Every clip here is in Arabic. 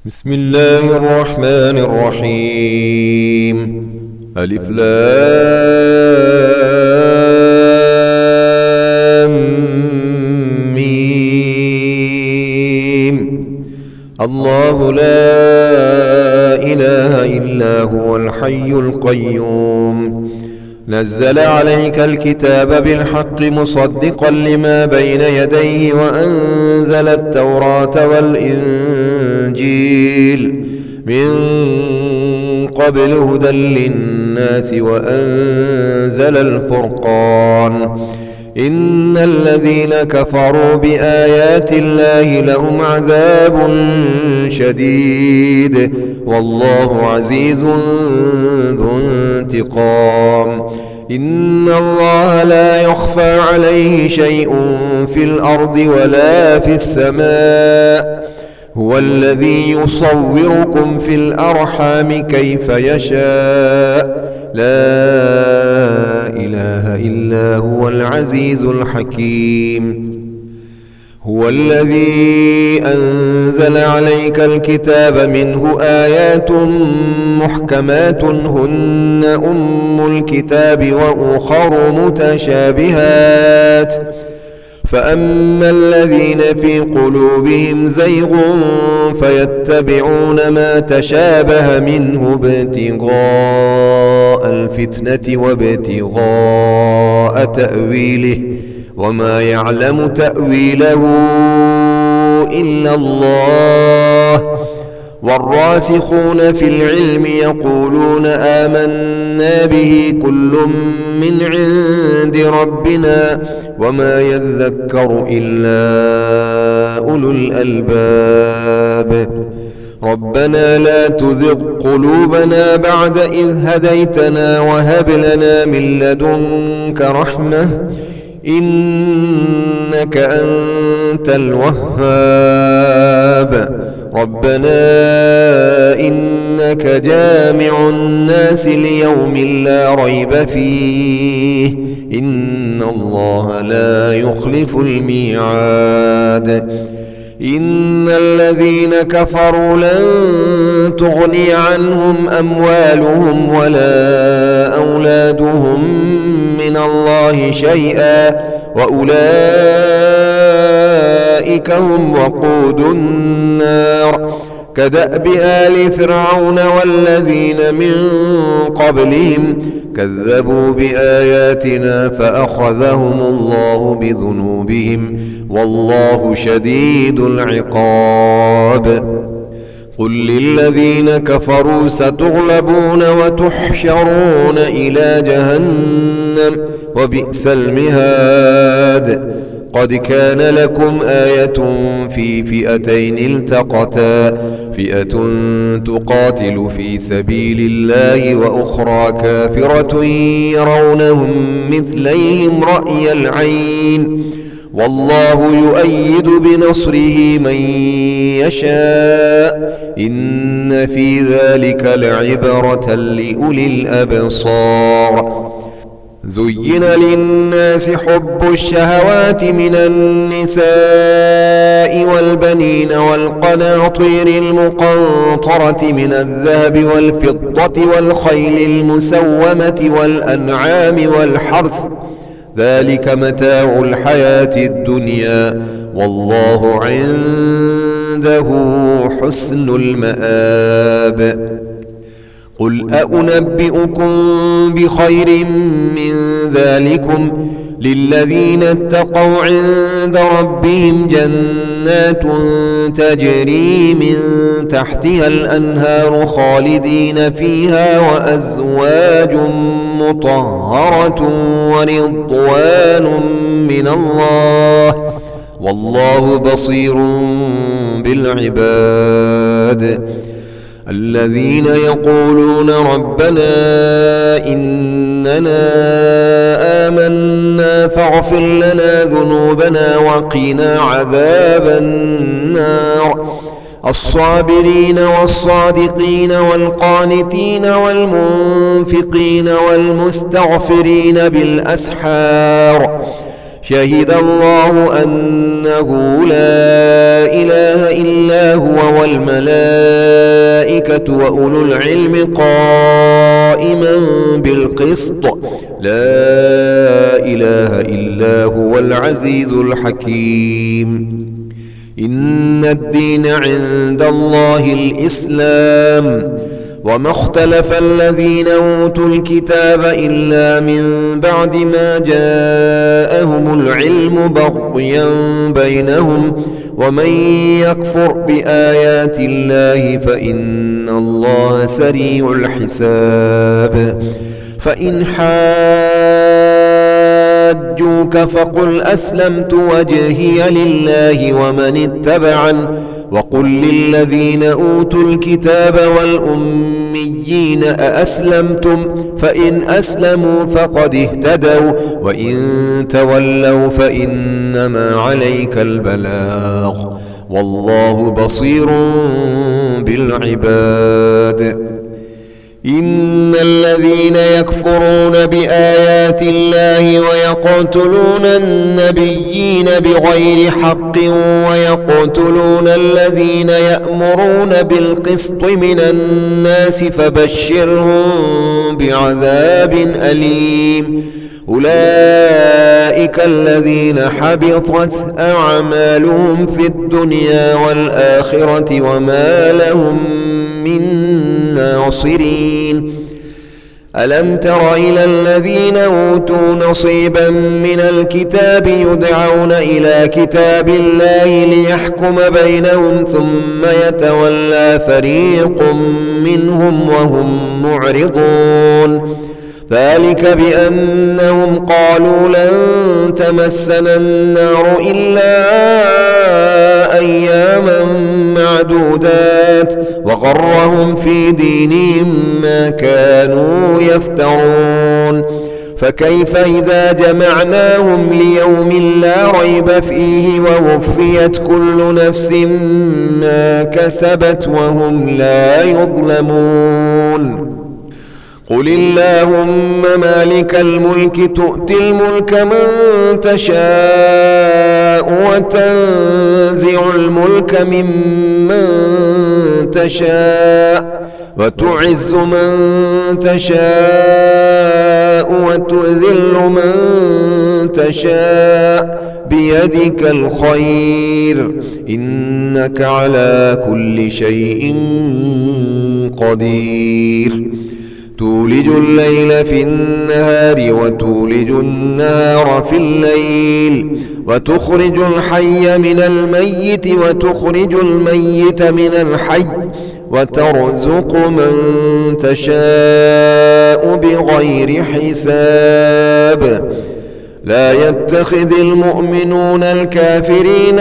بسم الله الرحمن الرحيم. ألف لام ميم. الله لا إله إلا هو الحي القيوم. نزل عليك الكتاب بالحق مصدقا لما بين يديه وأنزل التوراة والإنجيل من قبل هدى للناس وأنزل الفرقان. إن الذين كفروا بآيات الله لهم عذاب شديد والله عزيز ذو انتقام. إن الله لا يخفى عليه شيء في الأرض ولا في السماء. هو الذي يصوركم في الأرحام كيف يشاء. لا إله إلا هو العزيز الحكيم. هو الذي أنزل عليك الكتاب منه آيات محكمات هن أم الكتاب وأخر متشابهات. فأما الذين في قلوبهم زيغ فيتبعون ما تشابه منه ابتغاء الفتنة وابتغاء تأويله وما يعلم تأويله إلا الله. والراسخون في العلم يقولون آمنا به كل من عند ربنا وما يذكر إلا أولو الألباب. ربنا لا تزغ قلوبنا بعد إذ هديتنا وهب لنا من لدنك رحمة إنك أنت الوهاب. ربنا إنك جامع الناس ليوم لا ريب فيه إن الله لا يخلف الميعاد. إن الذين كفروا لن تغني عنهم أموالهم ولا أولادهم من الله شيئا وأولئك هم وقود النار. كدأب آل فرعون والذين من قبلهم كذبوا بآياتنا فأخذهم الله بذنوبهم والله شديد العقاب. قل للذين كفروا ستغلبون وتحشرون إلى جهنم وبئس المهاد. قد كان لكم آية في فئتين التقتا فئة تقاتل في سبيل الله وأخرى كافرة يرونهم مثليهم رأي العين والله يؤيد بنصره من يشاء إن في ذلك لعبرة لأولي الأبصار. زين للناس حب الشهوات من النساء والبنين والقناطير المقنطرة من الذهب والفضة والخيل المسومة والأنعام والحرث ذلك متاع الحياة الدنيا والله عنده حسن المآب. قل أنبئكم بخير من ذلكم للذين اتقوا عند ربهم جنات تجري من تحتها الأنهار خالدين فيها وأزواج مطهرة ورضوان من الله والله بصير بالعباد. الذين يقولون ربنا إننا آمنا فاغفر لنا ذنوبنا وقنا عذاب النار. الصابرين والصادقين والقانتين والمنفقين والمستغفرين بالأسحار شهد الله أنه لا إله إلا هو والملائكة وأولو العلم قائما بالقسط لا إله إلا هو العزيز الحكيم إن الدين عند الله الإسلام وما اختلف الذين أوتوا الكتاب إلا من بعد ما جاءهم العلم بغيا بينهم ومن يكفر بآيات الله فإن الله سريع الحساب فإن حاجوك فقل أسلمت وجهي لله ومن اتبعن وقل للذين أوتوا الكتاب والأميين أأسلمتم فإن أسلموا فقد اهتدوا وإن تولوا فإنما عليك البلاغ والله بصير بالعباد إن الذين يكفرون بآيات الله ويقتلون النبيين بغير حق ويقتلون الذين يأمرون بالقسط من الناس فبشرهم بعذاب أليم أولئك الذين حبطت أعمالهم في الدنيا والآخرة وما لهم من ناصرين ألم تر إلى الذين أوتوا نصيبا من الكتاب يدعون إلى كتاب الله ليحكم بينهم ثم يتولى فريق منهم وهم معرضون ذلك بأنهم قالوا لن تمسنا النار إلا أياما معدودات وغرهم في دينهم ما كانوا يفترون فكيف إذا جمعناهم ليوم لا ريب فيه ووفيت كل نفس ما كسبت وهم لا يظلمون قل اللهم مالك الملك تؤتي الملك من تشاء وتنزع الملك ممن تشاء وتعز من تشاء وتذل من تشاء بيدك الخير إنك على كل شيء قدير تولج الليل في النهار وتولج النهار في الليل وتخرج الحي من الميت وتخرج الميت من الحي وترزق من تشاء بغير حساب لا يتخذ المؤمنون الكافرين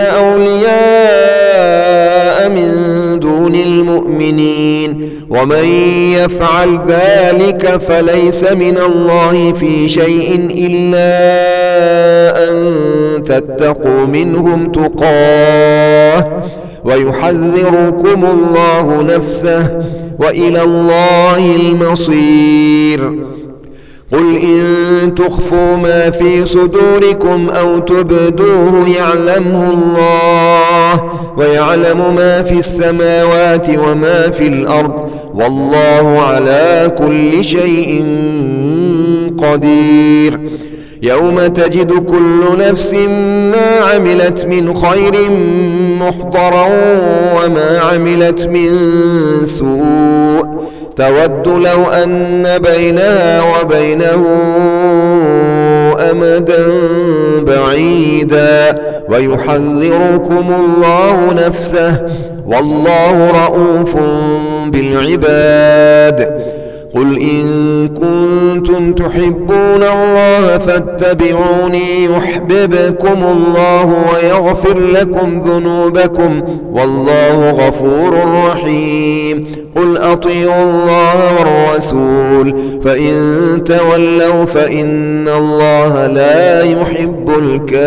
أولياء من دون المؤمنين ومن يفعل ذلك فليس من الله في شيء إلا أن تتقوا منهم تقاه ويحذركم الله نفسه وإلى الله المصير قل إن تخفوا ما في صدوركم أو تبدوه يعلمه الله ويعلم ما في السماوات وما في الأرض والله على كل شيء قدير يوم تجد كل نفس ما عملت من خير محضرا وما عملت من سوء تود لو أن بينها وبينه أمدا بعيدا ويحذركم الله نفسه والله رؤوف بالعباد قل إن كنتم تحبون الله فاتبعوني يحببكم الله ويغفر لكم ذنوبكم والله غفور رحيم قل أطيعوا الله والرسول فإن تولوا فإن الله لا يحب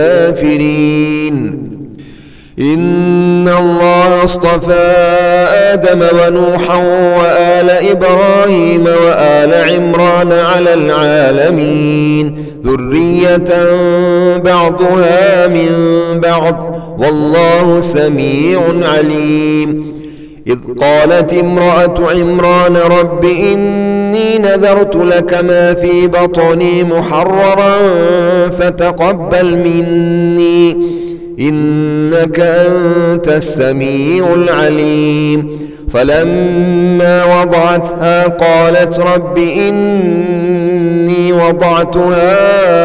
الكافرين إن الله اصطفى آدم ونوحا وآل إبراهيم وآل عمران على العالمين ذرية بعضها من بعض والله سميع عليم. إذ قالت امرأة عمران رب إني نذرت لك ما في بطني محررا فتقبل مني إنك أنت السميع العليم. فلما وضعتها قالت رب إني وضعتها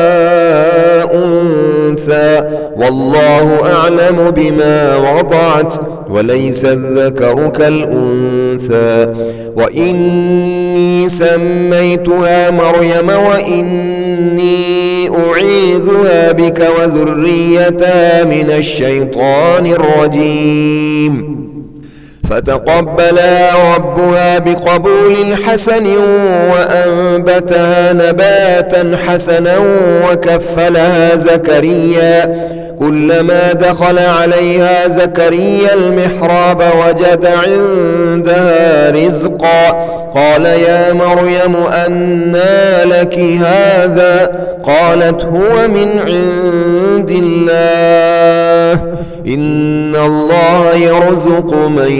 أنثى والله أعلم بما وضعت وليس الذكر كالأنثى وإني سميتها مريم وإني أعيذها بك وذريتها من الشيطان الرجيم. فتقبلها ربها بقبول حسن وأنبتها نباتا حسنا وكفلها زكريا. كلما دخل عليها زكريا المحراب وجد عندها رزقا قال يا مريم أنى لك هذا قالت هو من عند الله إن الله يرزق من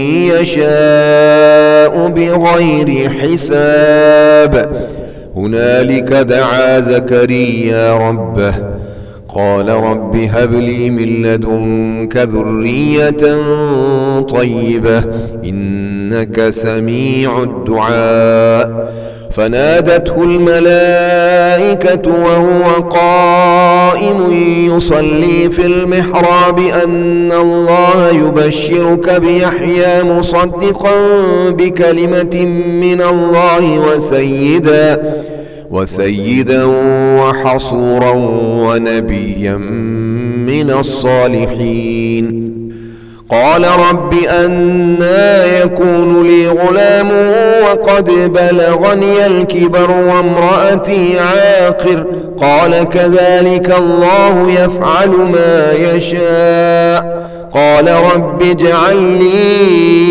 يشاء بغير حساب. هنالك دعا زكريا ربه قال رب هب لي من لدنك ذرية طيبة إنك سميع الدعاء. فنادته الملائكة وهو قائم يصلي في المحراب أن الله يبشرك بيحيى مصدقا بكلمة من الله وسيدا وحصورا ونبيا من الصالحين. قال رب أنى يكون لي غلام وقد بلغني الكبر وامرأتي عاقر قال كذلك الله يفعل ما يشاء. قال رب اجعل لي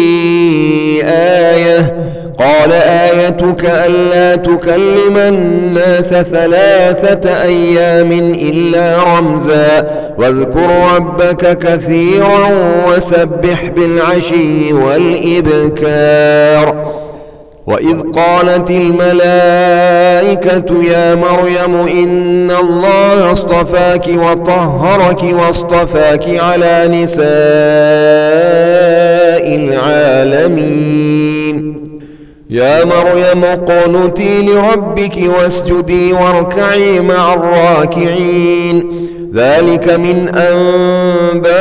آية قال آيتك ألا تكلم الناس 3 أيام إلا رمزا واذكر ربك كثيرا وسبح بالعشي والإبكار. وإذ قالت الملائكة يا مريم إن الله اصطفاك وطهرك واصطفاك على نساء العالمين. يا مريم اقنتي لربك واسجدي واركعي مع الراكعين. ذلك من أنباء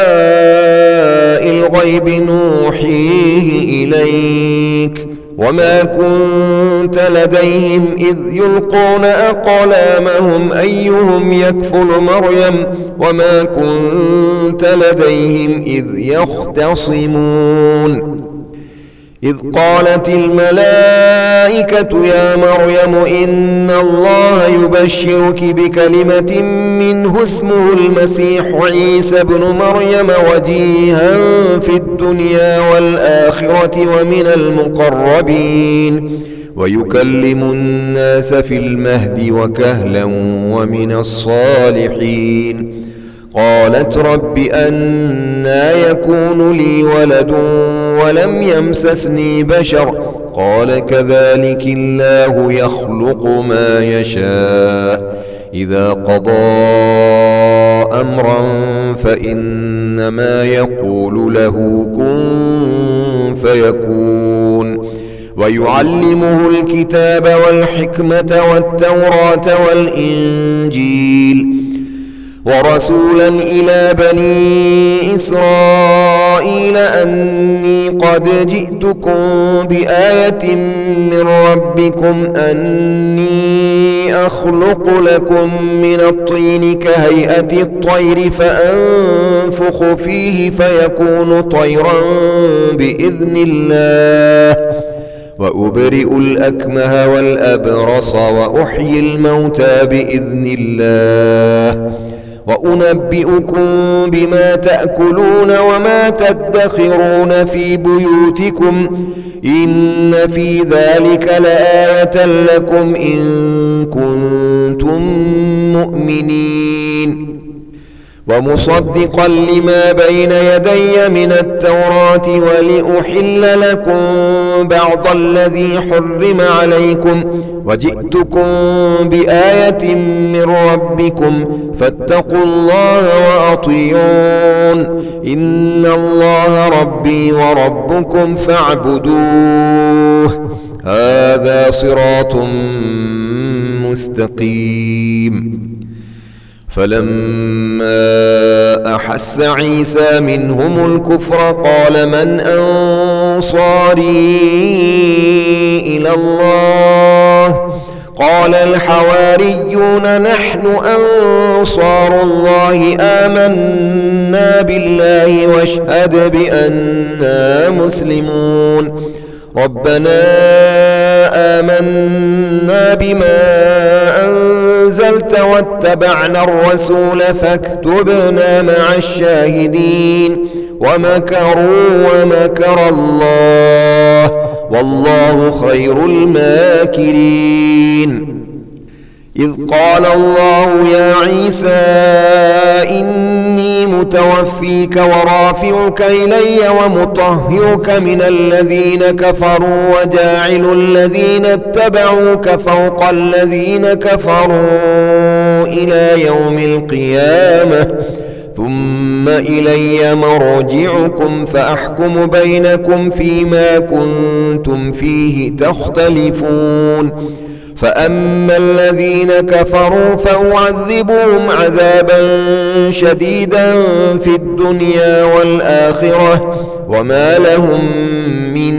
الغيب نوحيه إليك وما كنت لديهم إذ يلقون أقلامهم أيهم يكفل مريم وما كنت لديهم إذ يختصمون. إذ قالت الملائكة يا مريم إن الله يبشرك بكلمة منه اسمه المسيح عيسى ابن مريم وجيها في الدنيا والآخرة ومن المقربين ويكلم الناس في المهد وكهلا ومن الصالحين. قالت رب أنى يكون لي ولد ولم يمسسني بشر قال كذلك الله يخلق ما يشاء إذا قضى أمرا فإنما يقول له كن فيكون. ويعلمه الكتاب والحكمة والتوراة والإنجيل ورسولا إلى بني إسرائيل أني قد جئتكم بآية من ربكم أني أخلق لكم من الطين كهيئة الطير فأنفخ فيه فيكون طيرا بإذن الله وأبرئ الأكمه والأبرص وأحيي الموتى بإذن الله وأنبئكم بما تأكلون وما تدخرون في بيوتكم إن في ذلك لآية لكم إن كنتم مؤمنين ومصدقا لما بين يدي من التوراة ولأحل لكم بعض الذي حرم عليكم وجئتكم بآية من ربكم فاتقوا الله وأطيعون إن الله ربي وربكم فاعبدوه هذا صراط مستقيم فلما أحس عيسى منهم الكفر قال من أنصاري إلى الله قال الحواريون نحن أنصار الله آمنا بالله واشهد بأننا مسلمون ربنا آمنا بما أنزلت واتبعنا الرسول فاكتبنا مع الشاهدين ومكروا ومكر الله والله خير الماكرين إذ قال الله يا عيسى إني متوفيك ورافعك إلي ومطهرك من الذين كفروا وجاعل الذين اتبعوك فوق الذين كفروا إلى يوم القيامة ثم إلي مرجعكم فأحكم بينكم فيما كنتم فيه تختلفون فأما الذين كفروا فأعذبهم عذابا شديدا في الدنيا والآخرة وما لهم من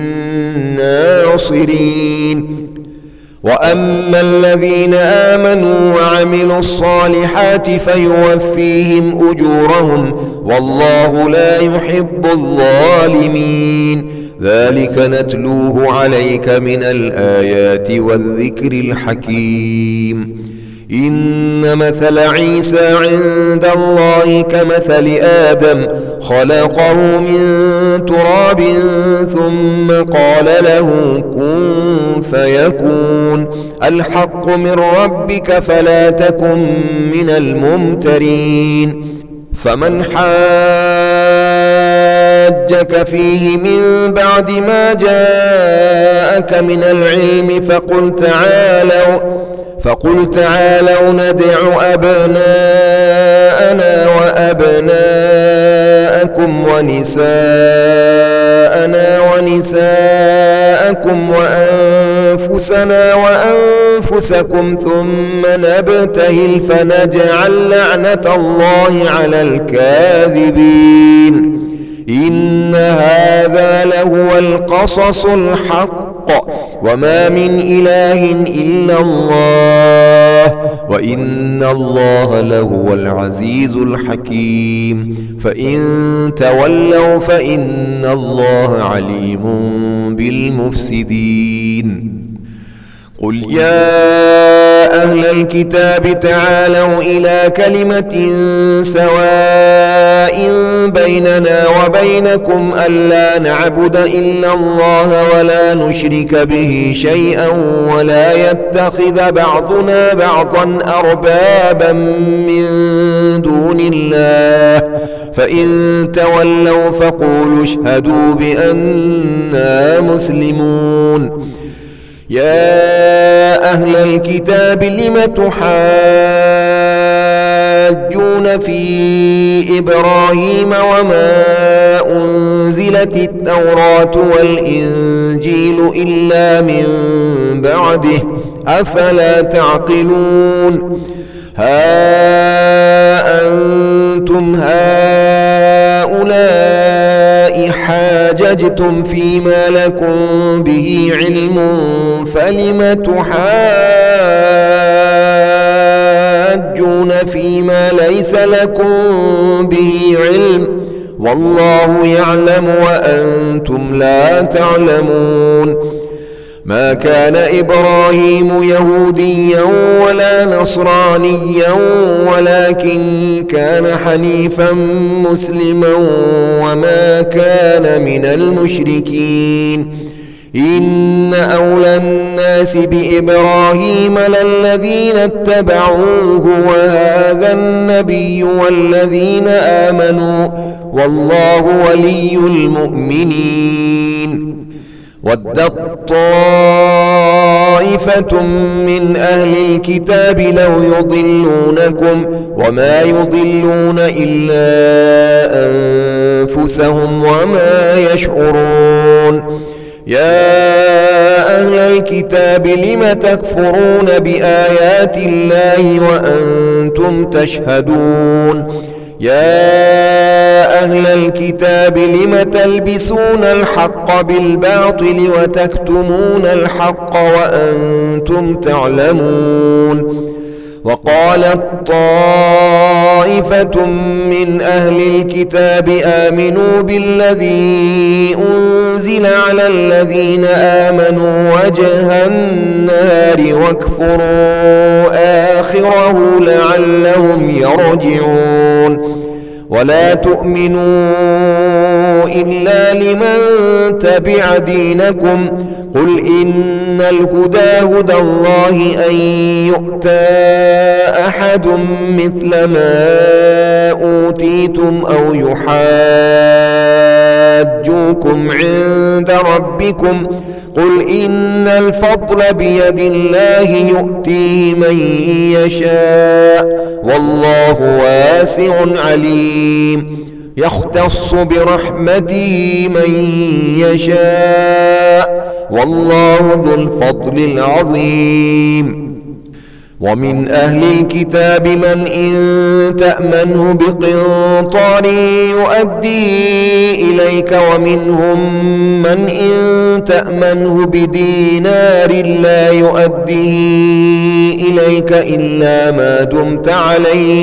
ناصرين وأما الذين آمنوا وعملوا الصالحات فيوفيهم أجورهم والله لا يحب الظالمين ذلك نتلوه عليك من الآيات والذكر الحكيم إن مثل عيسى عند الله كمثل آدم خلقه من تراب ثم قال له كن فيكون الحق من ربك فلا تكن من الممترين فمن حاجك فيه من بعد ما جاءك من العلم فقل تعالوا ندع أبناءنا وأبناءكم ونساءنا ونساءكم وأنفسنا وأنفسكم ثم نبتهل فنجعل لعنة الله على الكاذبين إن هذا لهو القصص الحق وما من إله إلا الله وإن الله لهو العزيز الحكيم فإن تولوا فإن الله عليم بالمفسدين قل يا أهل الكتاب تعالوا إلى كلمة سواء بيننا وبينكم ألا نعبد إلا الله ولا نشرك به شيئا ولا يتخذ بعضنا بعضا أربابا من دون الله فإن تولوا فقولوا اشهدوا بأننا مسلمون يا أهل الكتاب لم تحاجون في إبراهيم وما أنزلت التوراة والإنجيل إلا من بعده أفلا تعقلون ها أنتم هؤلاء حاججتم فيما لكم به علم فلم تحاجون فيما ليس لكم به علم والله يعلم وأنتم لا تعلمون ما كان إبراهيم يهوديا ولا نصرانيا ولكن كان حنيفا مسلما وما كان من المشركين إن أولى الناس بإبراهيم للذين اتبعوه وهذا النبي والذين آمنوا والله ولي المؤمنين ودت طائفة من أهل الكتاب لو يضلونكم وما يضلون إلا أنفسهم وما يشعرون يا أهل الكتاب لم تكفرون بآيات الله وأنتم تشهدون يا أهل الكتاب لم تلبسون الحق بالباطل وتكتمون الحق وأنتم تعلمون وقالت طائفة من أهل الكتاب آمنوا بالذي أنزل على الذين آمنوا وجه النهار واكفروا آخره لعلهم يرجعون ولا تؤمنوا إلا لمن تبع دينكم قل إن الهدى هدى الله أن يؤتى أحد مثل ما أوتيتم أو يحاجوكم عند ربكم قل إن الفضل بيد الله يؤتيه من يشاء والله واسع عليم يختص برحمته من يشاء والله ذو الفضل العظيم ومن أهل الكتاب من إن تأمنه بقنطار يؤديه إليك ومنهم من إن تأمنه بدينار لا يؤديه إليك إلا ما دمت عليه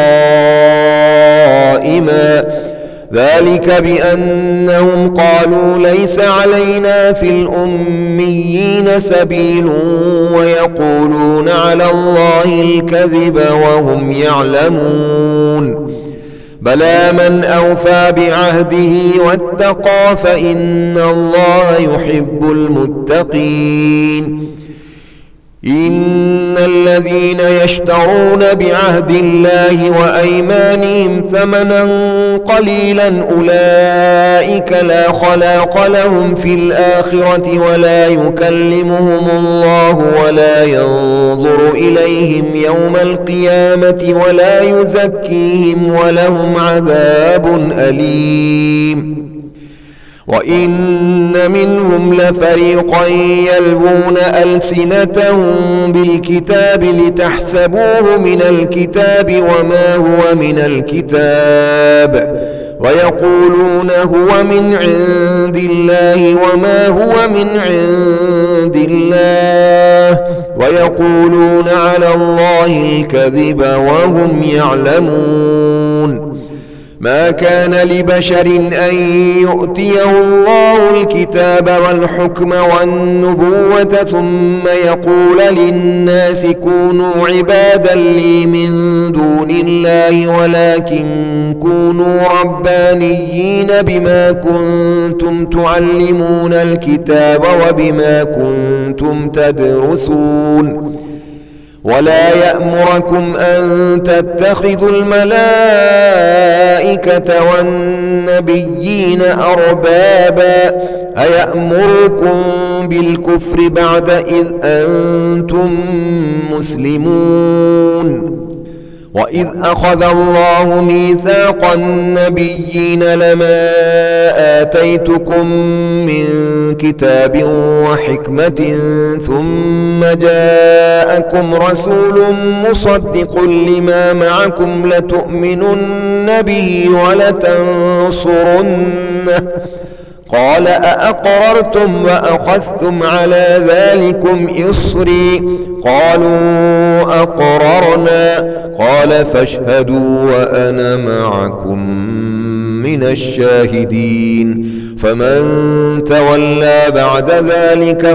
قائما ذلك بأنهم قالوا ليس علينا في الأميين سبيل ويقولون على الله الكذب وهم يعلمون بلى من أوفى بعهده واتقى فإن الله يحب المتقين إن الذين يشترون بعهد الله وأيمانهم ثمنا قليلا أولئك لا خلاق لهم في الآخرة ولا يكلمهم الله ولا ينظر إليهم يوم القيامة ولا يزكيهم ولهم عذاب أليم وإن منهم لفريقا يلوون ألسنتهم بالكتاب لتحسبوه من الكتاب وما هو من الكتاب ويقولون هو من عند الله وما هو من عند الله ويقولون على الله الكذب وهم يعلمون ما كان لبشر أن يؤتيه الله الكتاب والحكم والنبوة ثم يقول للناس كونوا عبادا لي من دون الله ولكن كونوا ربانيين بما كنتم تعلمون الكتاب وبما كنتم تدرسون ولا يأمركم أن تتخذوا الملائكة والنبيين أربابا أيأمركم بالكفر بعد إذ أنتم مسلمون وإذ أخذ الله ميثاق النبيين لما آتيتكم من كتاب وحكمة ثم جاءكم رسول مصدق لما معكم لتؤمنن به ولتنصرنه قال أأقررتم وأخذتم على ذلكم إصري قالوا أقررنا قال فاشهدوا وأنا معكم من الشاهدين فمن تولى بعد ذلك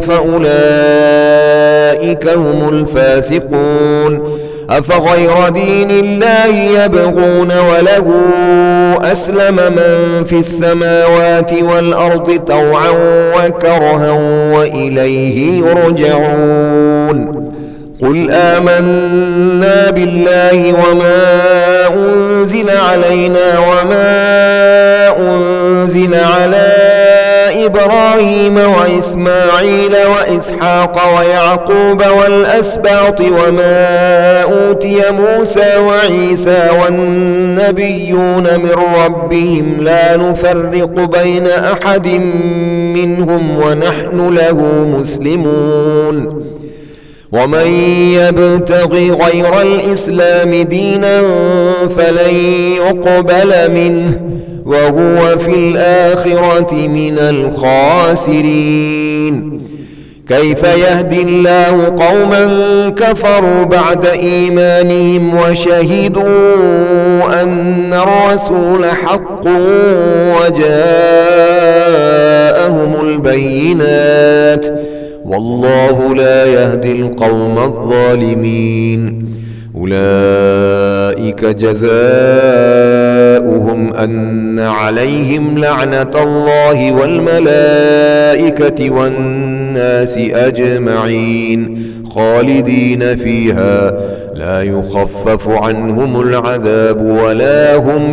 فأولئك هم الفاسقون أفغير دين الله يبغون وله أسلم من في السماوات والأرض طوعا وكرها وإليه يرجعون قل آمنا بالله وما أنزل علينا وما أنزل على إبراهيم وإسماعيل وإسحاق ويعقوب والأسباط وما أوتي موسى وعيسى والنبيون من ربهم لا نفرق بين أحد منهم ونحن له مسلمون ومن يبتغي غير الإسلام دينا فلن يقبل منه وهو في الآخرة من الخاسرين كيف يهدي الله قوما كفروا بعد إيمانهم وشهدوا أن الرسول حق وجاءهم البينات والله لا يهدي القوم الظالمين أولئك جزاؤهم أن عليهم لعنة الله والملائكة والناس أجمعين خالدين فيها لا يخفف عنهم العذاب ولا هم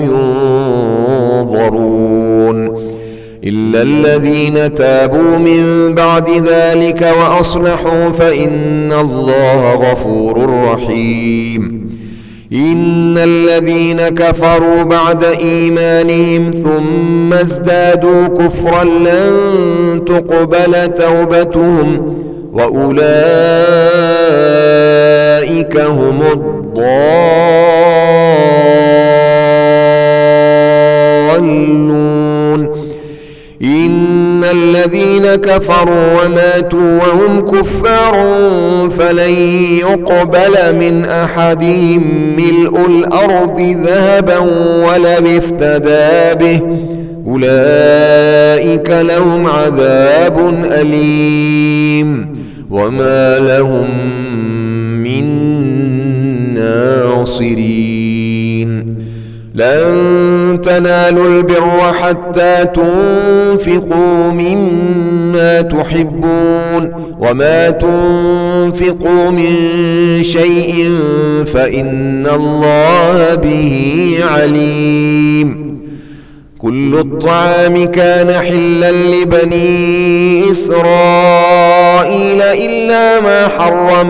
ينظرون إلا الذين تابوا من بعد ذلك وأصلحوا فإن الله غفور رحيم إن الذين كفروا بعد إيمانهم ثم ازدادوا كفرا لن تقبل توبتهم وأولئك هم الضالون إن الذين كفروا وماتوا وهم كفار فلن يقبل من أحدهم ملء الأرض ذهبا ولو افتدى به أولئك لهم عذاب أليم وما لهم من ناصرين لن تنالوا البر حتى تنفقوا مما تحبون وما تنفقوا من شيء فإن الله به عليم كل الطعام كان حلا لبني إسرائيل إلا ما حرم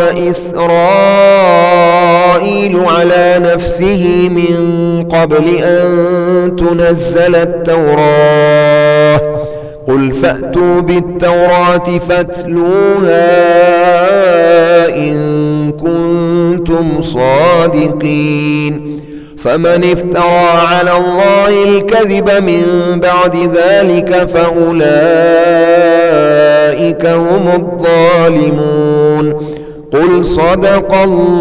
إسرائيل على نفسه من قبل أن تنزل التوراة قل فأتوا بالتوراة فاتلوها إن كنتم صادقين فمن افترى على الله الكذب من بعد ذلك فأولئك هم الظالمون قل صدق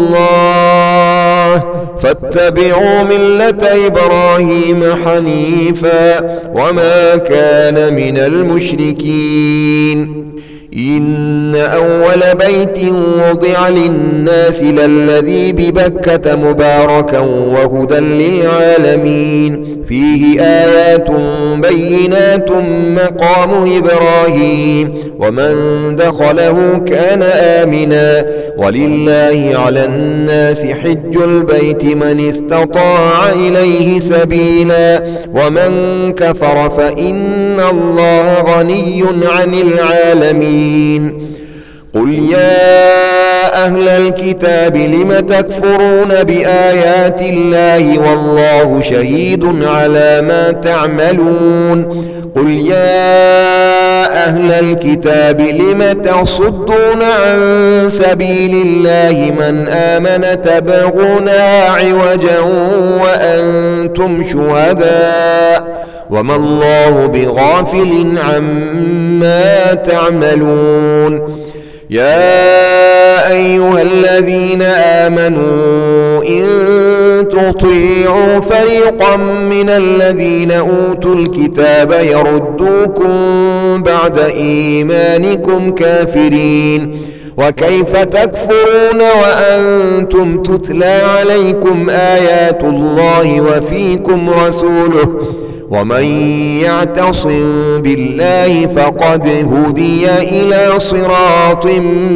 الله فاتبعوا ملة إبراهيم حنيفا وما كان من المشركين إن أول بيت وضع للناس للذي ببكة مباركا وهدى للعالمين فيه آيات بينات مقام إبراهيم ومن دخله كان آمنا ولله على الناس حج البيت من استطاع إليه سبيلا ومن كفر فإن الله غني عن العالمين قل يا أهل الكتاب لم تكفرون بآيات الله والله شهيد على ما تعملون قل يا أهل الكتاب لم تصدون عن سبيل الله من آمن تبغونها عوجا وأنتم شهداء وما الله بغافل عما تعملون يا أيها الذين آمنوا إن تطيعوا فريقا من الذين أوتوا الكتاب يردوكم بعد إيمانكم كافرين وكيف تكفرون وأنتم تتلى عليكم آيات الله وفيكم رسوله ومن يعتصم بالله فقد هدي إلى صراط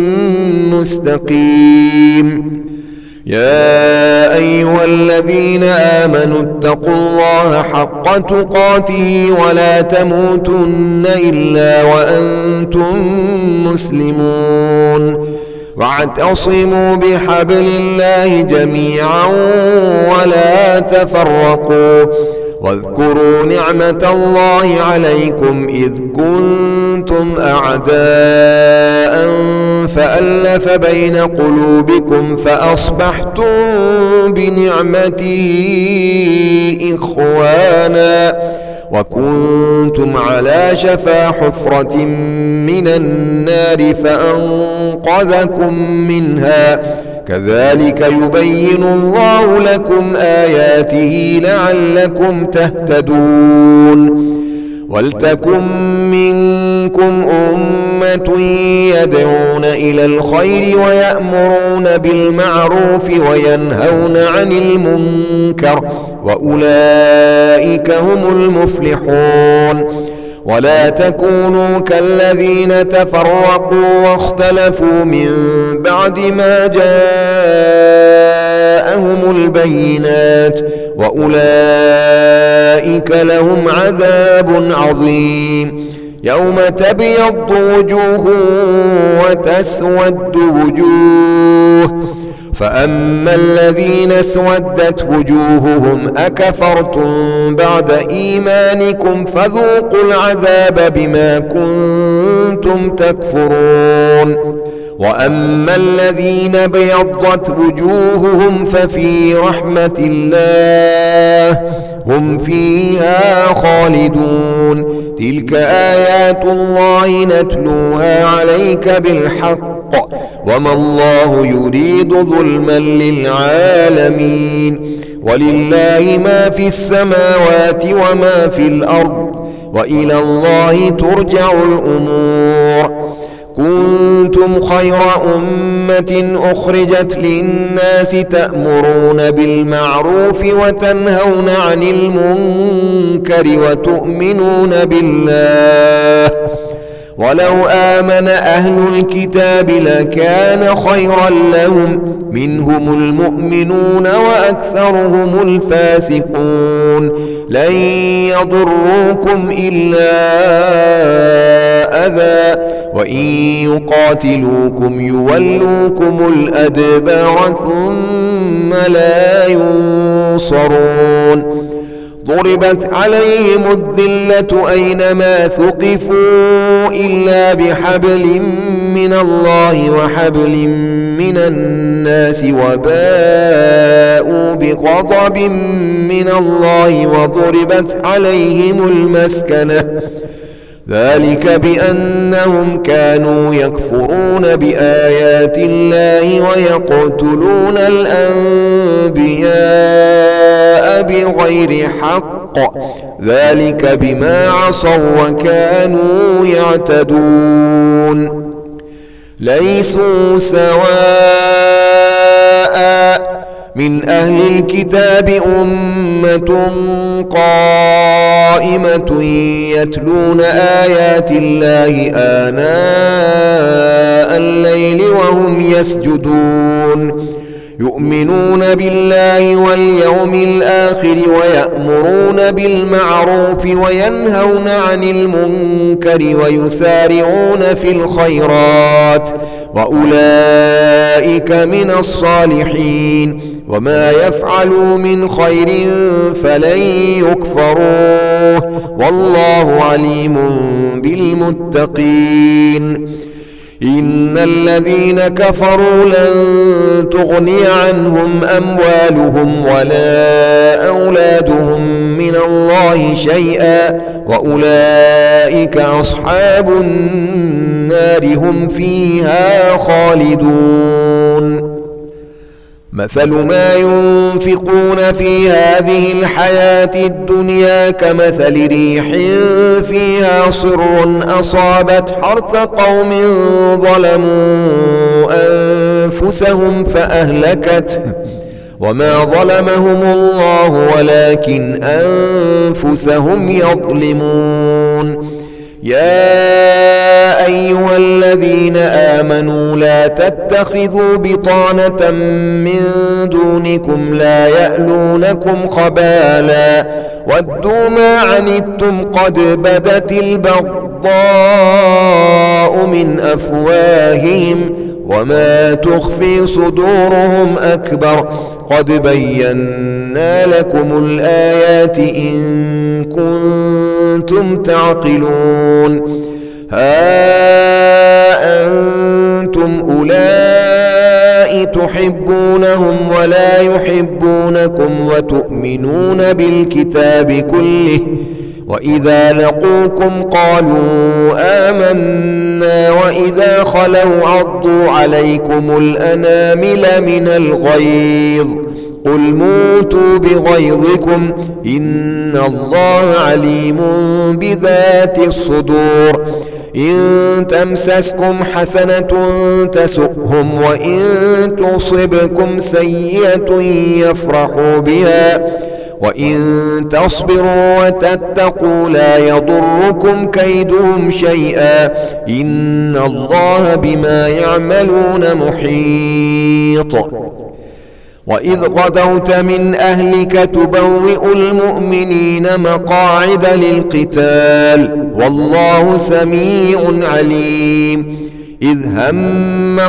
مستقيم. يا أيها الذين آمنوا اتقوا الله حق تقاته ولا تموتن إلا وأنتم مسلمون واعتصموا بحبل الله جميعا ولا تفرقوا واذكروا نعمة الله عليكم إذ كنتم أعداء فألف بين قلوبكم فأصبحتم بنعمته إخوانا وكنتم على شفا حفرة من النار فأنقذكم منها كذلك يبين الله لكم آياته لعلكم تهتدون. ولتكن منكم أمة يدعون إلى الخير ويأمرون بالمعروف وينهون عن المنكر وأولئك هم المفلحون. ولا تكونوا كالذين تفرقوا واختلفوا من بعد ما جاءهم البينات وأولئك لهم عذاب عظيم. يوم تبيض وجوه وتسود وجوه فأما الذين اسودت وجوههم أكفرتم بعد إيمانكم فذوقوا العذاب بما كنتم تكفرون. وأما الذين بيضت وجوههم ففي رحمة الله هم فيها خالدون. تلك آيات الله نتلوها عليك بالحق وما الله يريد ظلما للعالمين. ولله ما في السماوات وما في الأرض وإلى الله ترجع الأمور. كنتم خير أمة أخرجت للناس تأمرون بالمعروف وتنهون عن المنكر وتؤمنون بالله ولو آمن أهل الكتاب لكان خيرا لهم منهم المؤمنون وأكثرهم الفاسقون. لن يضروكم إلا أذى وإن يقاتلوكم يولوكم الأدبار ثم لا ينصرون. ضربت عليهم الذلة أينما ثقفوا إلا بحبل من الله وحبل من الناس وباءوا بغضب من الله وضربت عليهم المسكنة ذلك بأنهم كانوا يكفرون بآيات الله ويقتلون الأنبياء بغير حق ذلك بما عصوا وكانوا يعتدون. ليسوا سواء من أهل الكتاب أمة قائمة يتلون آيات الله آناء الليل وهم يسجدون يؤمنون بالله واليوم الآخر ويأمرون بالمعروف وينهون عن المنكر ويسارعون في الخيرات وأولئك من الصالحين وما يفعلوا من خير فلن يكفروه والله عليم بالمتقين. إن الذين كفروا لن تغني عنهم أموالهم ولا أولادهم من الله شيئا وأولئك أصحاب النار هم فيها خالدون. مثل ما ينفقون في هذه الحياة الدنيا كمثل ريح فيها صر أصابت حرث قوم ظلموا أنفسهم فأهلكته وما ظلمهم الله ولكن أنفسهم يظلمون. يا أيها الذين آمنوا لا تتخذوا بطانة من دونكم لا يألونكم خبالا ودوا ما عنتم قد بدت البغضاء من أفواههم وما تخفي صدورهم أكبر قد بينا لكم الآيات إن كنتم تعقلون. ها أنتم أولئك تحبونهم ولا يحبونكم وتؤمنون بالكتاب كله وإذا لقوكم قالوا آمنا وإذا خلوا عضوا عليكم الأنامل من الغيظ قل موتوا بغيظكم إن الله عليم بذات الصدور. إن تمسسكم حسنة تسؤهم وإن تصبكم سيئة يفرحوا بها وإن تصبروا وتتقوا لا يضركم كيدهم شيئا إن الله بما يعملون محيط. وإذ غدوت من أهلك تبوئ المؤمنين مقاعد للقتال والله سميع عليم. إذ هم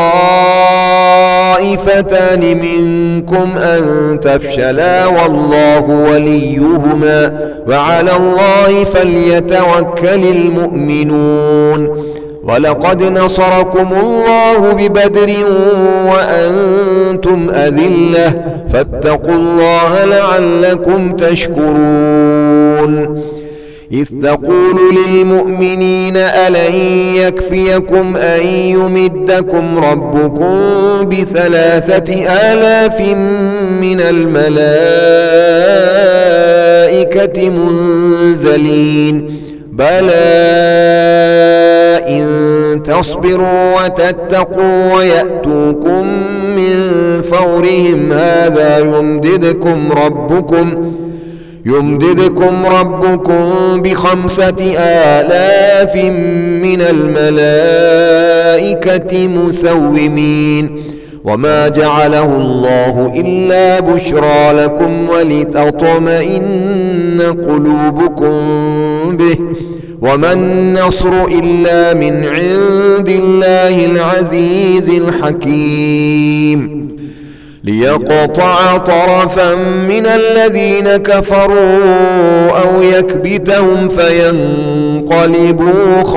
الطائفتان منكم أن تفشلا والله وليهما وعلى الله فليتوكل المؤمنون. ولقد نصركم الله ببدر وأنتم أذلة فاتقوا الله لعلكم تشكرون. إذ تقول للمؤمنين ألن يكفيكم أن يمدكم ربكم ب3,000 من الملائكة منزلين بلى إن تصبروا وتتقوا ويأتوكم من فورهم هذا يمددكم ربكم ب5,000 من الملائكة مسومين. وما جعله الله إلا بشرى لكم ولتطمئن قلوبكم به وما النصر إلا من عند الله العزيز الحكيم. ليقطع طرفا من الذين كفروا أو يكبتهم فينقلبوا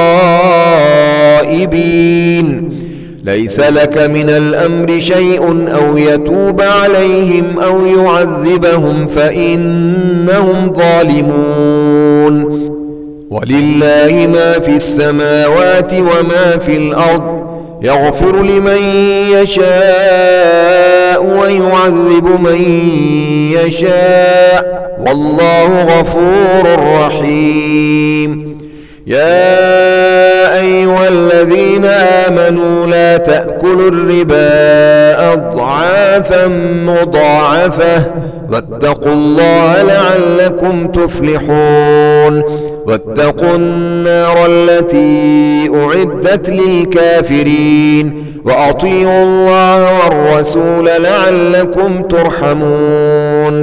خائبين. ليس لك من الأمر شيء أو يتوب عليهم أو يعذبهم فإنهم ظالمون. ولله ما في السماوات وما في الأرض يغفر لمن يشاء ويعذب من يشاء والله غفور رحيم. يا أيها الذين آمنوا لا تأكلوا الربا أضعافا مضاعفة واتقوا الله لعلكم تفلحون. واتقوا النار التي أعدت للكافرين وأطيعوا الله والرسول لعلكم ترحمون.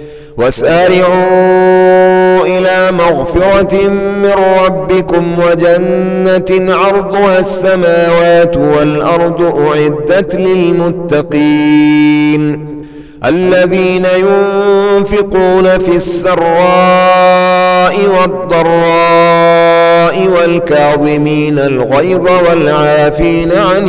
واسارعوا إلى مغفرة من ربكم وجنة عرضها السماوات والأرض أعدت للمتقين الذين ينفقون في السراء والضراء والكاظمين الغيظ والعافين عن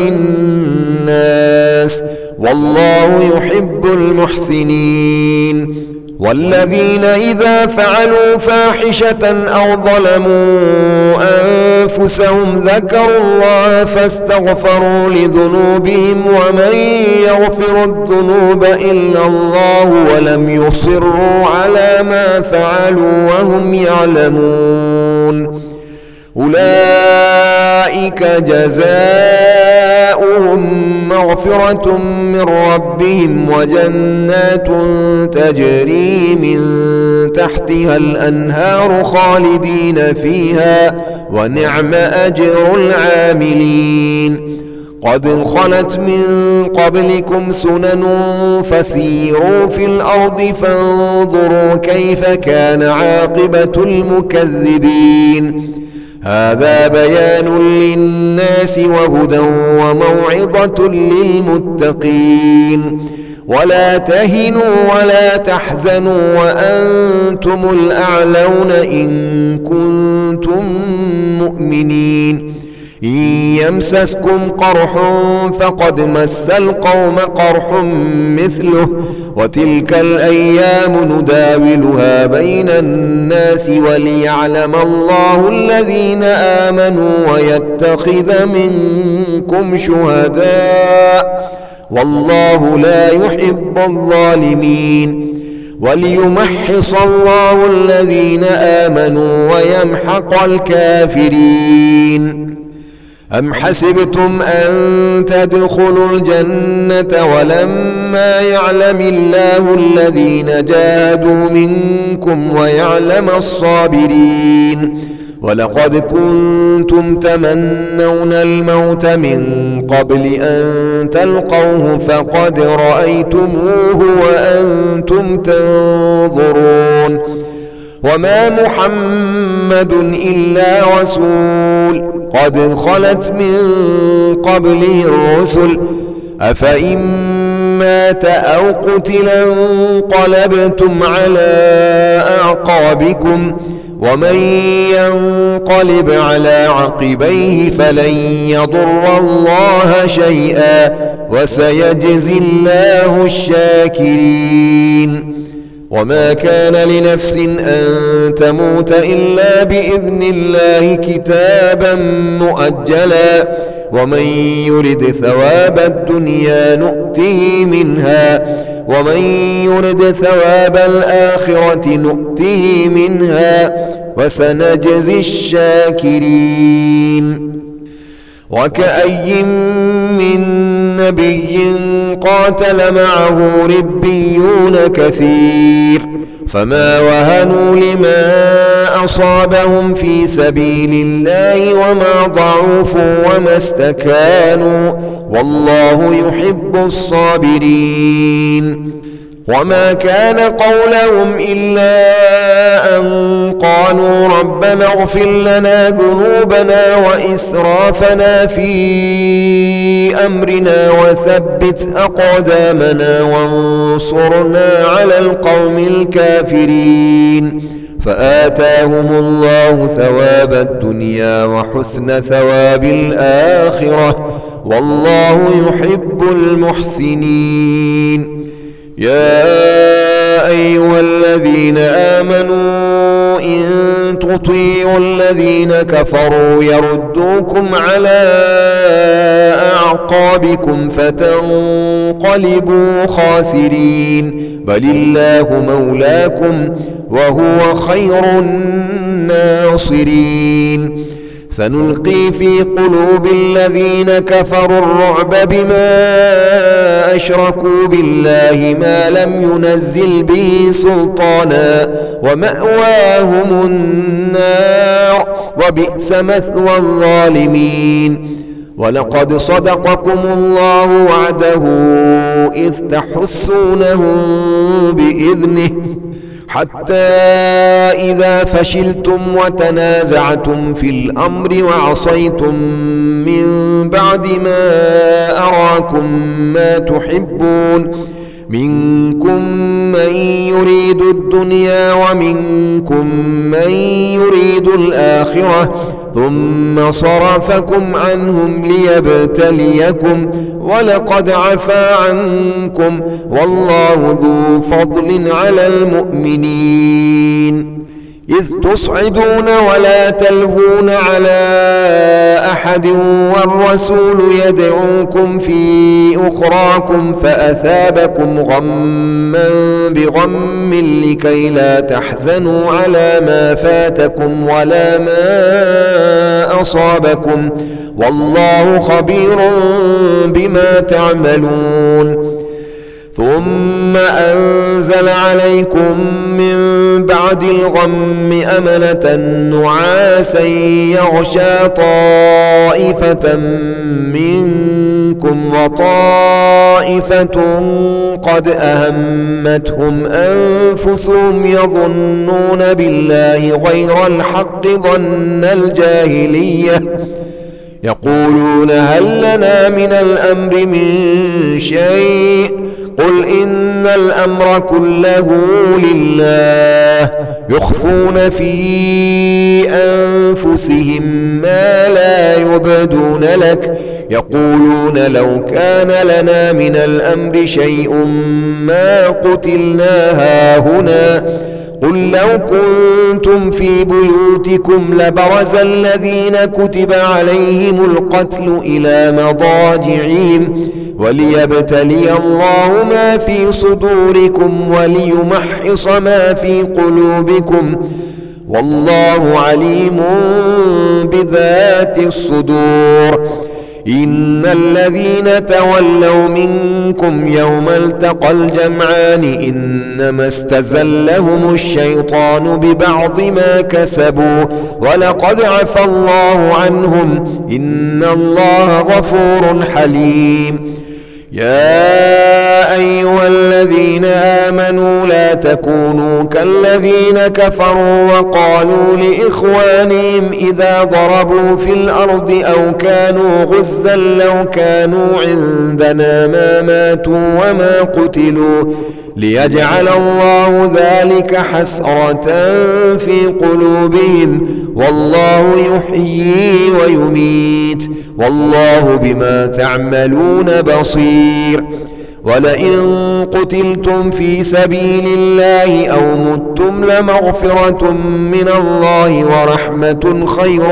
الناس والله يحب المحسنين. والذين إذا فعلوا فاحشة أو ظلموا أنفسهم ذكروا الله فاستغفروا لذنوبهم ومن يغفر الذنوب إلا الله ولم يصروا على ما فعلوا وهم يعلمون أولئك جزاؤهم مغفرة من ربهم وجنات تجري من تحتها الأنهار خالدين فيها ونعم أجر العاملين قد خلت من قبلكم سنن فسيروا في الأرض فانظروا كيف كان عاقبة المكذبين هذا بيان للناس وهدى وموعظة للمتقين ولا تهنوا ولا تحزنوا وأنتم الأعلون إن كنتم مؤمنين إن يمسسكم قرح فقد مس القوم قرح مثله وتلك الأيام نداولها بين الناس وليعلم الله الذين آمنوا ويتخذ منكم شهداء والله لا يحب الظالمين وليمحص الله الذين آمنوا ويمحق الكافرين أم حسبتم أن تدخلوا الجنة ولما يعلم الله الذين جاهدوا منكم ويعلم الصابرين ولقد كنتم تمنون الموت من قبل أن تلقوه فقد رأيتموه وأنتم تنظرون وما محمد إلا رسول قد خلت من قبله الرسل أفإن مات أو قتل انقلبتم على أعقابكم ومن ينقلب على عقبيه فلن يضر الله شيئا وسيجزي الله الشاكرين وما كان لنفس أن تموت إلا بإذن الله كتابا مؤجلا ومن يرد ثواب الدنيا نؤته منها ومن يرد ثواب الآخرة نؤته منها وسنجزي الشاكرين وكأي من نبي قاتل معه ربيون كثير فما وهنوا لما أصابهم في سبيل الله وما ضعفوا وما استكانوا والله يحب الصابرين وما كان قولهم إلا أن قالوا ربنا اغفر لنا ذنوبنا وإسرافنا في أمرنا وثبت أقدامنا وانصرنا على القوم الكافرين فآتاهم الله ثواب الدنيا وحسن ثواب الآخرة والله يحب المحسنين يا أيها الذين آمنوا إن تطيعوا الذين كفروا يردوكم على أعقابكم فتنقلبوا خاسرين بل الله مولاكم وهو خير الناصرين سنلقي في قلوب الذين كفروا الرعب بما أشركوا بالله ما لم ينزل به سلطانا ومأواهم النار وبئس مثوى الظالمين ولقد صدقكم الله وعده إذ تحسونهم بإذنه حتى إذا فشلتم وتنازعتم في الأمر وعصيتم من بعد ما أراكم ما تحبون منكم من يريد الدنيا ومنكم من يريد الآخرة ثم صرفكم عنهم ليبتليكم ولقد عفا عنكم والله ذو فضل على المؤمنين. إذ تصعدون ولا تلهون على أحد والرسول يدعوكم في أخراكم فأثابكم غما بغم لكي لا تحزنوا على ما فاتكم ولا ما أصابكم والله خبير بما تعملون. ثم أنزل عليكم من بعد الغم أمنة نعاسا يغشى طائفة منكم وطائفة قد أهمتهم أنفسهم يظنون بالله غير الحق ظن الجاهلية يقولون هل لنا من الأمر من شيء قل إن الأمر كله لله يخفون في أنفسهم ما لا يبدون لك يقولون لو كان لنا من الأمر شيء ما قتلنا هاهنا قل لو كنتم في بيوتكم لبرز الذين كتب عليهم القتل إلى مضاجعهم وليبتلي الله ما في صدوركم وليمحص ما في قلوبكم والله عليم بذات الصدور. إن الذين تولوا منكم يوم التقى الجمعان إنما استزلهم الشيطان ببعض ما كسبوا ولقد عفى الله عنهم إن الله غفور حليم. يا أيها الذين آمنوا لا تكونوا كالذين كفروا وقالوا لإخوانهم إذا ضربوا في الأرض أو كانوا غزا لو كانوا عندنا ما ماتوا وما قتلوا ليجعل الله ذلك حسرة في قلوبهم والله يحيي ويميت والله بما تعملون بصير. ولئن قتلتم في سبيل الله أو متم لمغفرة من الله ورحمة خير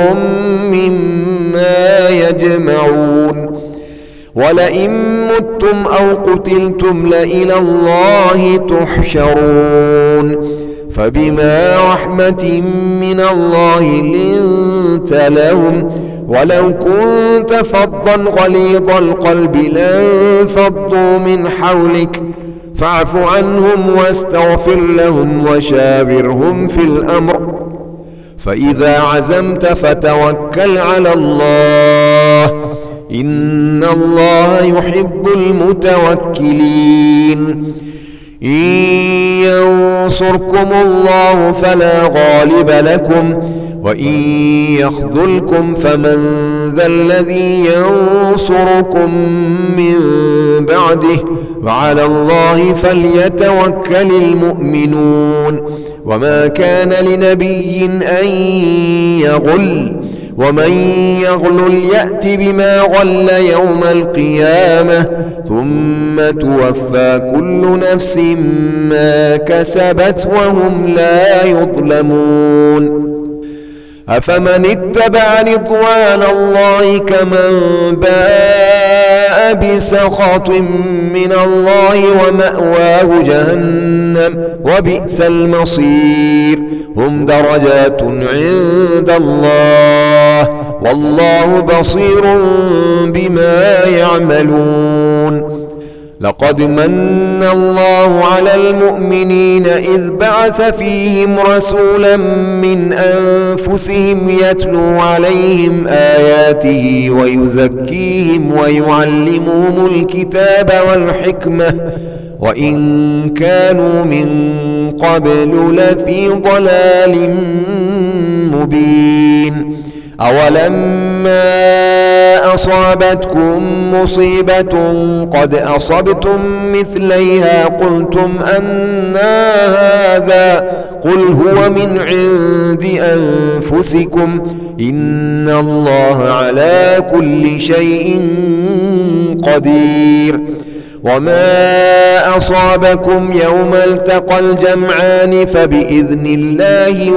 مما يجمعون. ولئن متم أو قتلتم لإلى الله تحشرون. فبما رحمة من الله لنت لهم ولو كنت فظا غليظ القلب لانفضوا من حولك فاعف عنهم واستغفر لهم وشاورهم في الأمر فإذا عزمت فتوكل على الله إن الله يحب المتوكلين. إن ينصركم الله فلا غالب لكم وإن يخذلكم فمن ذا الذي ينصركم من بعده وعلى الله فليتوكل المؤمنون. وما كان لنبي أن يغل ومن يغلل يأت بما غل يوم القيامة ثم توفى كل نفس ما كسبت وهم لا يظلمون. أفمن اتبع رضوان الله كمن باء بسخط من الله ومأواه جهنم وبئس المصير. هم درجات عند الله والله بصير بما يعملون. لقد من الله على المؤمنين إذ بعث فيهم رسولا من أنفسهم يتلو عليهم آياته ويزكيهم ويعلمهم الكتاب والحكمة وإن كانوا من قبل لفي ضلال مبين. أولما أصابتكم مصيبة قد أصبتم مثليها قلتم أنى هذا قل هو من عند أنفسكم إن الله على كل شيء قدير. وما أصابكم يوم التقى الجمعان فبإذن الله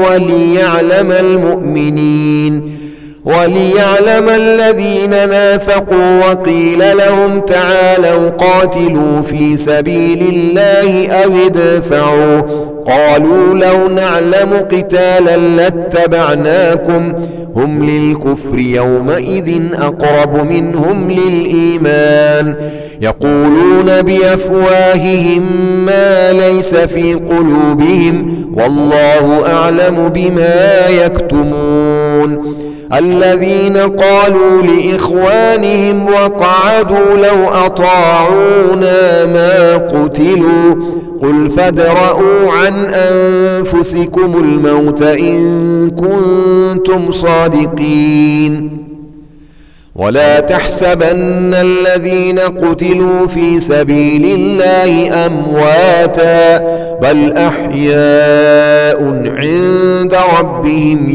وليعلم الذين نافقوا وقيل لهم تعالوا قاتلوا في سبيل الله أو ادفعوا قالوا لو نعلم قتالا لاتبعناكم هم للكفر يومئذ أقرب منهم للإيمان يقولون بأفواههم ما ليس في قلوبهم والله أعلم بما يكتمون. الذين قالوا لإخوانهم وقعدوا لو أطاعونا ما قتلوا قل فادرءوا عن أنفسكم الموت إن كنتم صادقين. ولا تحسبن الذين قتلوا في سبيل الله أمواتا بل أحياء عند ربهم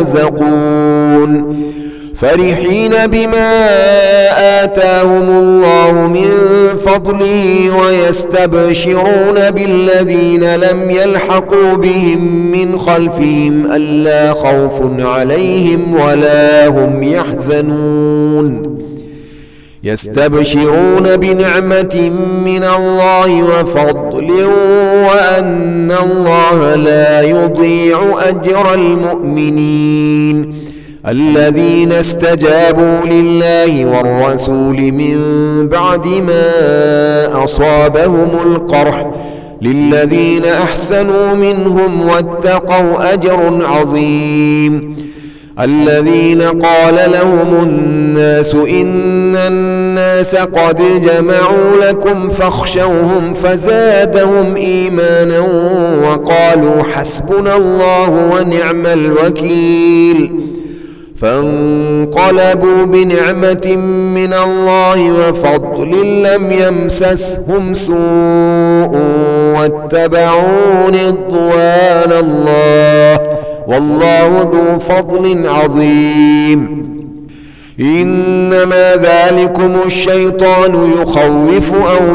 يرزقون فرحين بما آتاهم الله من فضله ويستبشرون بالذين لم يلحقوا بهم من خلفهم ألا خوف عليهم ولا هم يحزنون يستبشرون بنعمة من الله وفضل وأن الله لا يضيع أجر المؤمنين. الذين استجابوا لله والرسول من بعد ما أصابهم القرح للذين أحسنوا منهم واتقوا أجر عظيم. الذين قال لهم الناس إن الناس قد جمعوا لكم فاخشوهم فزادهم إيمانا وقالوا حسبنا الله ونعم الوكيل فانقلبوا بنعمة من الله وفضل لم يمسسهم سوء واتبعوا رضوان الله والله ذو فضل عظيم. إنما ذلكم الشيطان يخوف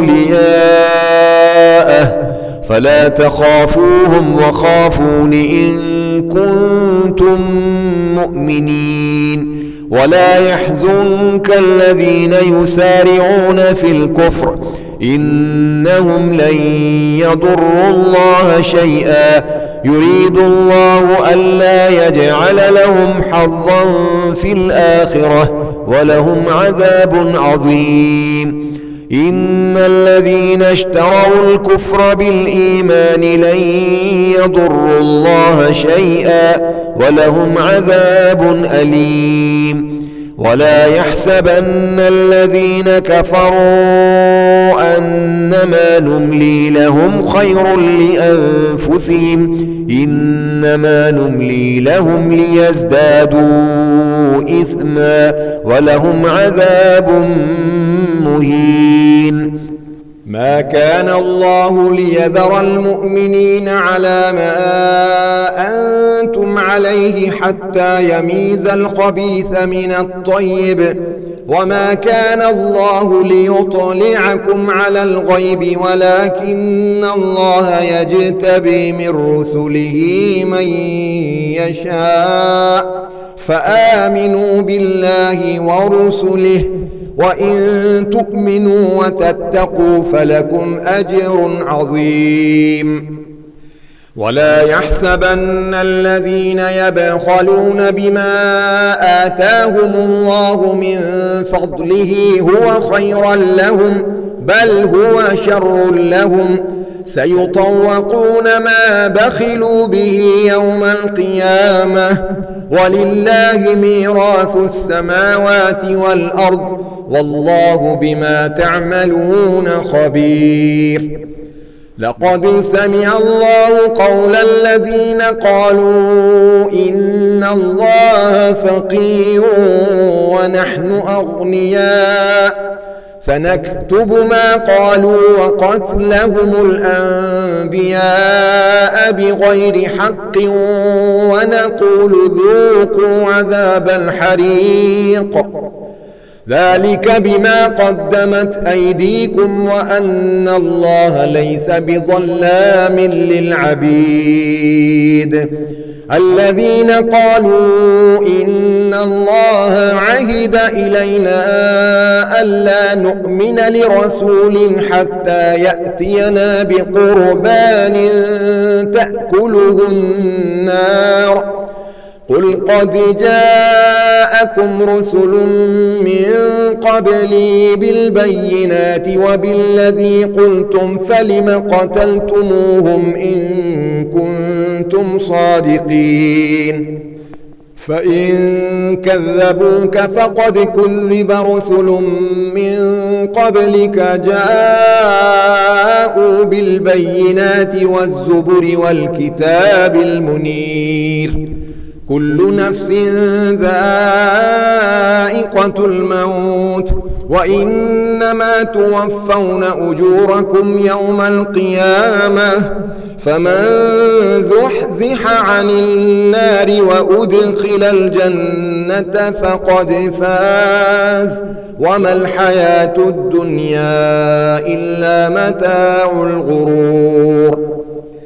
أولياءه فلا تخافوهم وخافون إن كنتم مؤمنين. ولا يحزنك الذين يسارعون في الكفر إنهم لن يضروا الله شيئا يريد الله ألا يجعل لهم حظا في الآخرة ولهم عذاب عظيم. إن الذين اشتروا الكفر بالإيمان لن يضروا الله شيئا ولهم عذاب أليم. ولا يحسبن الذين كفروا أنما نملي لهم خير لأنفسهم إنما نملي لهم ليزدادوا إثما ولهم عذاب مهين. ما كان الله ليذر المؤمنين على ما أنتم عليه حتى يميز الخبيث من الطيب وما كان الله ليطلعكم على الغيب ولكن الله يجتبي من رسله من يشاء فآمنوا بالله ورسله وإن تؤمنوا وتتقوا فلكم أجر عظيم. ولا يحسبن الذين يبخلون بما آتاهم الله من فضله هو خيرا لهم بل هو شر لهم سيطوقون ما بخلوا به يوم القيامة ولله ميراث السماوات والأرض والله بما تعملون خبير. لقد سمع الله قول الذين قالوا إن الله فقير ونحن أغنياء سنكتب ما قالوا وقتلهم الأنبياء بغير حق ونقول ذوقوا عذاب الحريق ذلك بما قدمت أيديكم وأن الله ليس بظلام للعبيد الذين قالوا إن الله عهد إلينا ألا نؤمن لرسول حتى يأتينا بقربان تأكله النار قل قد جاءكم رسل من قبلي بالبينات وبالذي قلتم فلم قتلتموهم إن كنتم صادقين فإن كذبوك فقد كذب رسل من قبلك جاءوا بالبينات والزبر والكتاب المنير كل نفس ذائقة الموت وإنما توفون أجوركم يوم القيامة فمن زحزح عن النار وأدخل الجنة فقد فاز وما الحياة الدنيا إلا متاع الغرور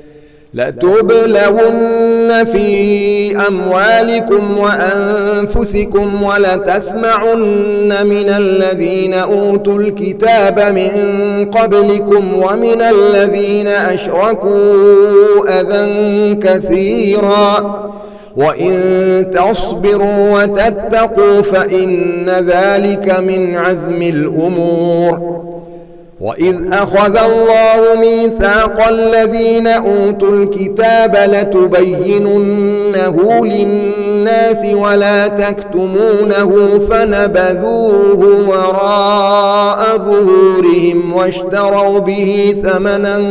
لتبلون في أموالكم وأنفسكم ولتسمعن من الذين أوتوا الكتاب من قبلكم ومن الذين أشركوا أذى كثيرا وإن تصبروا وتتقوا فإن ذلك من عزم الأمور وإذ أخذ الله ميثاق الذين أوتوا الكتاب لتبيننه للناس ولا تكتمونه فنبذوه وراء ظهورهم واشتروا به ثمنا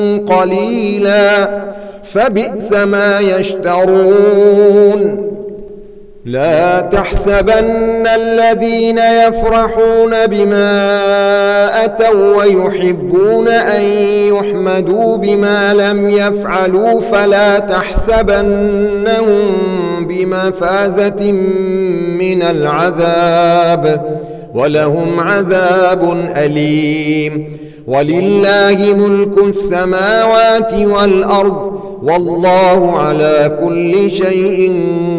قليلا فبئس ما يشترون لا تحسبن الذين يفرحون بما أتوا ويحبون أن يحمدوا بما لم يفعلوا فلا تحسبنهم بمفازة من العذاب ولهم عذاب أليم ولله ملك السماوات والأرض والله على كل شيء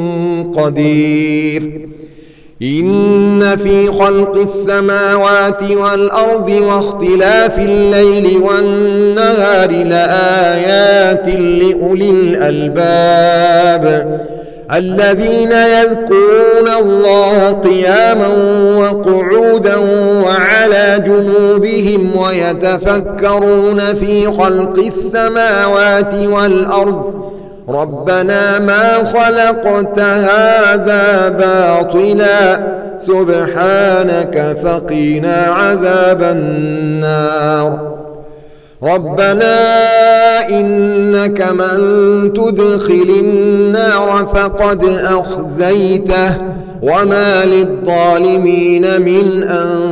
قدير إن في خلق السماوات والأرض واختلاف الليل والنهار لآيات لأولي الألباب الذين يذكرون الله قياما وقعودا وعلى جنوبهم ويتفكرون في خلق السماوات والأرض ربنا ما خلقت هذا باطلا سبحانك فقنا عذاب النار ربنا إنك من تدخل النار فقد أخزيته وما للظالمين من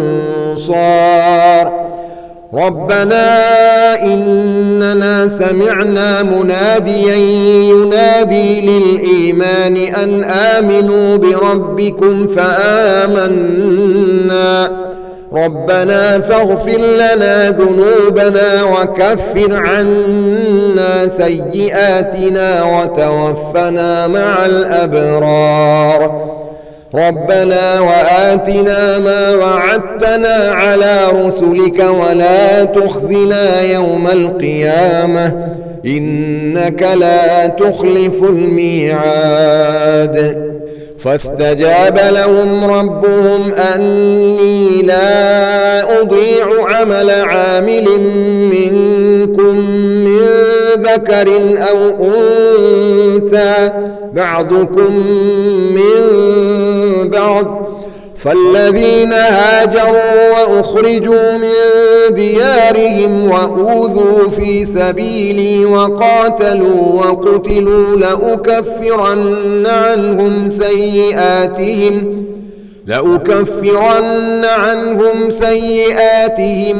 أنصار ربنا إننا سمعنا مناديا ينادي للإيمان أن آمنوا بربكم فآمنا ربنا فاغفر لنا ذنوبنا وكفر عنا سيئاتنا وتوفنا مع الأبرار ربنا وآتنا ما وعدتنا على رسلك ولا تخزنا يوم القيامة إنك لا تخلف الميعاد فاستجاب لهم ربهم أني لا أضيع عمل عامل منكم من ذكر أو أنثى بعضكم من بعض فالذين هاجروا وأخرجوا من ديارهم وأوذوا في سبيلي وقاتلوا وقتلوا لأكفرن عنهم لأكفرن عنهم سيئاتهم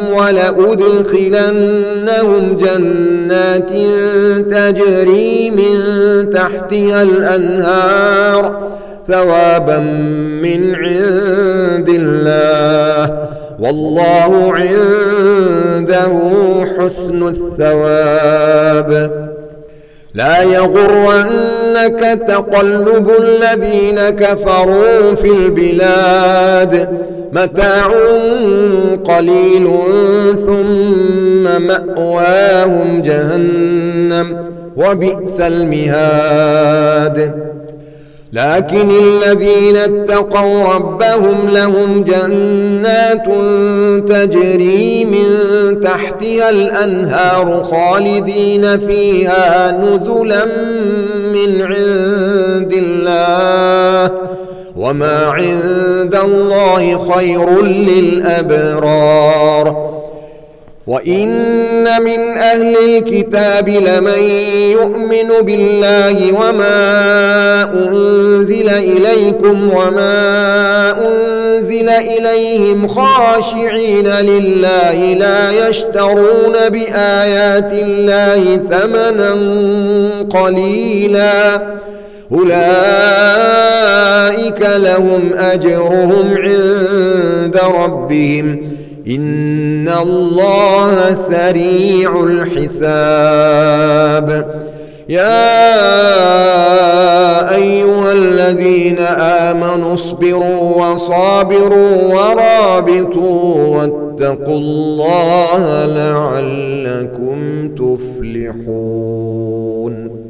ولأدخلنهم جنات تجري من تحتها الأنهار ثوابا من عند الله والله عنده حسن الثواب. لا يغرنك تقلب الذين كفروا في البلاد متاع قليل ثم مأواهم جهنم وبئس المهاد. لكن الذين اتقوا ربهم لهم جنات تجري من تحتها الأنهار خالدين فيها نزلا من عند الله وما عند الله خير للأبرار. وإن من أهل الكتاب لمن يؤمن بالله وما أنزل إليكم وما أنزل إليهم خاشعين لله لا يشترون بآيات الله ثمنا قليلا أولئك لهم أجرهم عند ربهم إن الله سريع الحساب. يا أيها الذين آمنوا اصبروا وصابروا ورابطوا واتقوا الله لعلكم تفلحون.